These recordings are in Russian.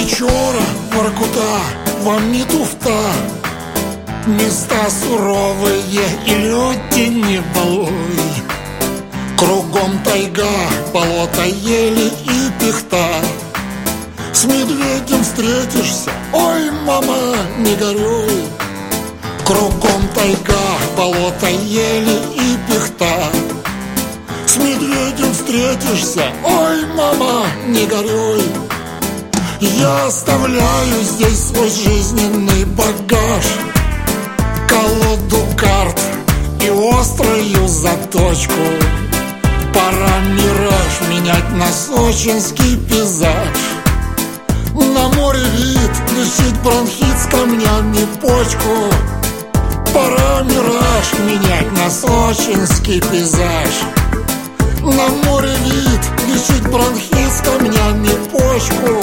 Печора, Воркута, вам не туфта. Места суровые и люди не балуй. Кругом тайга, болото, ели и пихта. С медведем встретишься, ой, мама, не горюй. Кругом тайга, болото, ели и пихта. С медведем встретишься, ой, мама, не горюй. Я оставляю здесь свой жизненный багаж, колоду карт и острую заточку. Пора мираж менять на сочинский пейзаж. На море вид, лечить бронхит с камнями почку. Пора мираж менять на сочинский пейзаж. На море вид, лечить бронхит с камнями почку.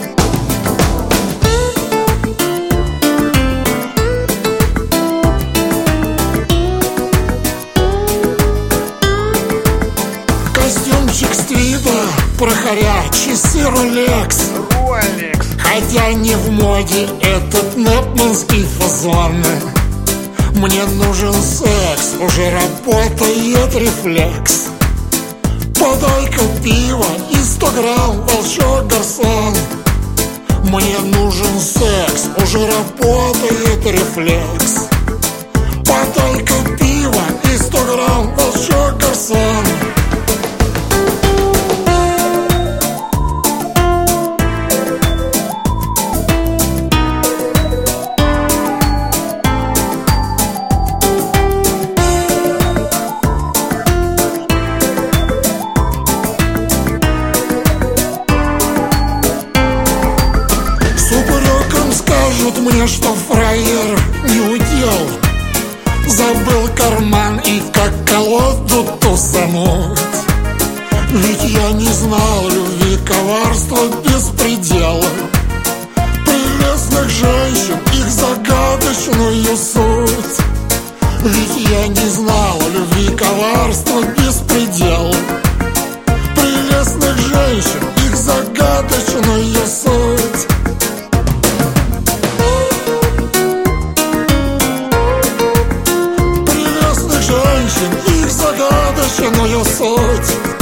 Костюмчик Стрида, прохоря, часы Ролекс. Хотя не в моде этот непманский фасон. Мне нужен секс, уже работает рефлекс. Подай-ка пиво и 100 грамм, волчок гарсон. Мне нужен секс, уже работает рефлекс. Подай-ка пиво и 100 грамм, волчок гарсон. Скажут мне, что фраер не удел, забыл карман и как колоду тусануть. Ведь я не знал любви, коварства, беспредела, прелестных женщин, их загадочную суть. Ведь я не знал любви, коварства, беспредела, прелестных женщин, их загадочную суть. Их загадочную суть.